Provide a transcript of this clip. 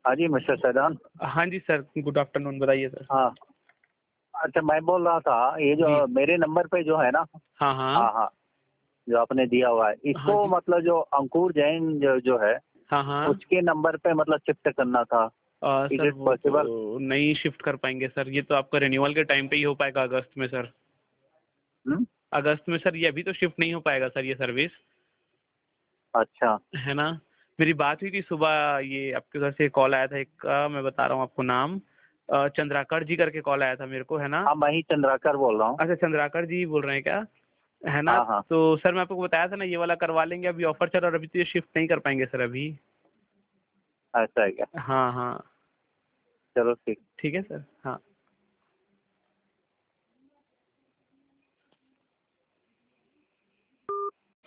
हाँ जी मिस्टर सैदान। हाँ जी सर, गुड आफ्टरनून, बताइए सर। हाँ, अच्छा मैं बोल रहा था ये जी। जो मेरे नंबर पे जो है ना, हाँ, हाँ। हाँ, हाँ, जो आपने दिया हुआ है, हाँ इसको जी। मतलब जो अंकुर जैन जो है, हाँ, हाँ। उसके नंबर पे मतलब शिफ्ट करना था। इज़ सर इट वो पॉसिबल? तो नहीं शिफ्ट कर पाएँगे सर, ये तो आपका रिन्यूअल के टाइम पे ही हो पाएगा अगस्त में सर। हुँ? अगस्त में सर, ये अभी तो शिफ्ट नहीं हो पाएगा सर ये सर्विस, अच्छा, है ना? मेरी बात हुई थी सुबह, ये आपके घर से कॉल आया था एक का, मैं बता रहा हूँ आपको नाम, चंद्राकर जी करके कॉल आया था मेरे को, है ना? हाँ, मैं ही चंद्राकर बोल रहा हूँ। अच्छा, चंद्राकर जी बोल रहे हैं क्या? है ना? हाँ, हाँ, तो सर मैं आपको बताया था ना, ये वाला करवा लेंगे, अभी ऑफर चल रहा है और अभी तो ये शिफ्ट नहीं कर पाएँगे सर अभी। ऐसा है क्या? हाँ, हाँ। चलो ठीक। ठीक है सर? हाँ।